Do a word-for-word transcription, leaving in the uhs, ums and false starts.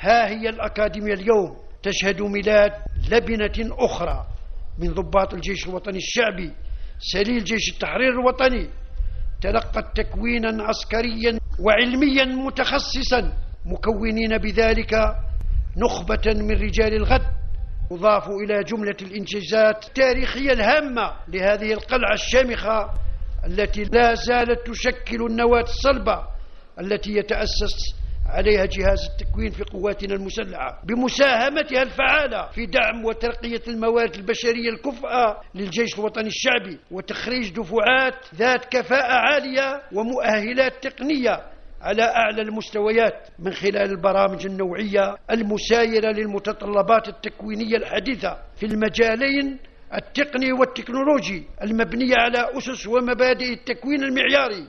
ها هي الأكاديمية اليوم تشهد ميلاد لبنة أخرى من ضباط الجيش الوطني الشعبي سليل جيش التحرير الوطني، تلقت تكوينا عسكريا وعلميا متخصصا، مكونين بذلك نخبة من رجال الغد. أضاف إلى جملة الإنجازات التاريخية الهامة لهذه القلعة الشامخة التي لا زالت تشكل النواة الصلبة التي يتأسس عليها جهاز التكوين في قواتنا المسلحة، بمساهمتها الفعالة في دعم وترقية الموارد البشرية الكفءة للجيش الوطني الشعبي، وتخريج دفعات ذات كفاءة عالية ومؤهلات تقنية على أعلى المستويات من خلال البرامج النوعية المسايرة للمتطلبات التكوينية الحديثة في المجالين التقني والتكنولوجي، المبنية على أسس ومبادئ التكوين المعياري